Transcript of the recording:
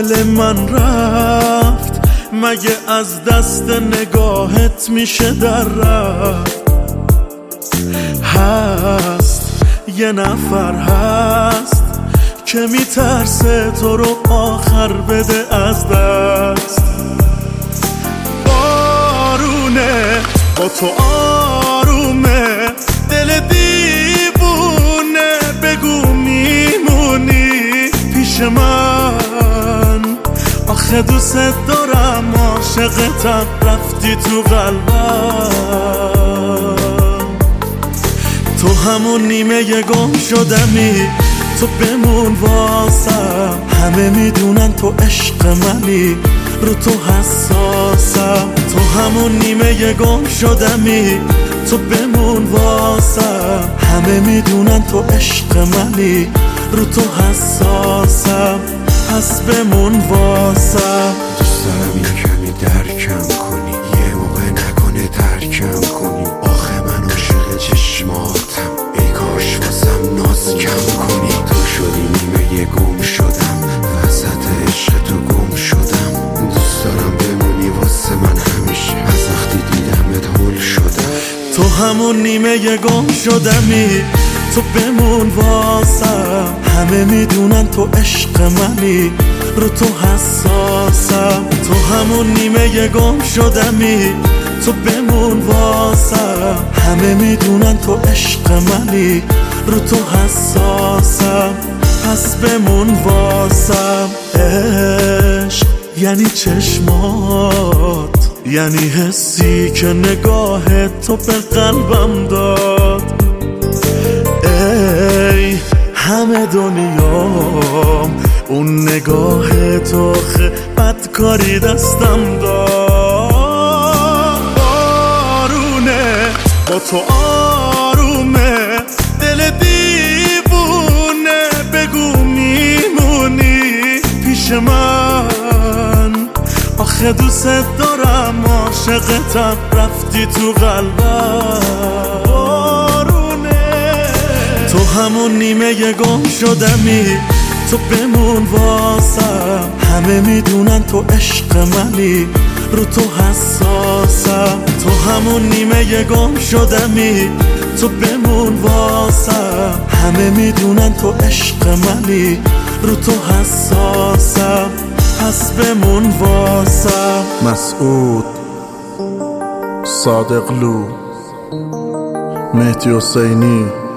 دل من رفت، مگه از دست نگاهت میشه در رفت؟ هست یه نفر هست که میترسه تو رو آخر بده از دست. بارونه با تو آرومه، دل دیوونه، بگو میمونی پیش من؟ آخه دوست دارم، عاشقتم، رفتی تو قلبم. تو همون نیمه گم شدمی، تو بمون واسم. همه میدونن تو عشق منی، رو تو حساسم. تو همون نیمه گم شدمی، تو بمون واسم. همه میدونن تو عشق منی، رو تو حساسم. پس بمون واسم. دوست دارم یه کمی درکم کنی، یه موقع نکنه ترکم کنی. آخه من عاشق چشماتم، ای کاش واسم ناز کم کنی. تو شدی نیمه گم شدم، وسط عشق تو گم شدم. دوست دارم بمونی واسه من همیشه، از وقتی دیدمت هول شدم. تو همون نیمه گم شدمی، تو بمون واسم. همه میدونن تو عشق منی، رو تو حساسم. تو همون نیمه گم شدمی، تو بمون واسم. همه میدونن تو عشق منی، رو تو حساسم. پس بمون واسم. عشق یعنی چشمات، یعنی حسی که نگاه تو به قلبم داد. ای همه دنیام، اون نگاه تو بدکاری دستم داد. بارونه با تو آرومه، دل دیوونه، بگو میمونی پیش من؟ آخه دوست دارم، عاشقتم، رفتی تو قلبم. تو همون نیمه گم شدمی، تو بمون واسم. همه میدونن تو عشق منی، رو تو حساسم. تو همون نیمه گم شدمی، تو بمون واسم. همه میدونن تو عشق منی، رو تو حساسم. پس بمون واسم. مسعود، صادقلو، مهدی حسینی.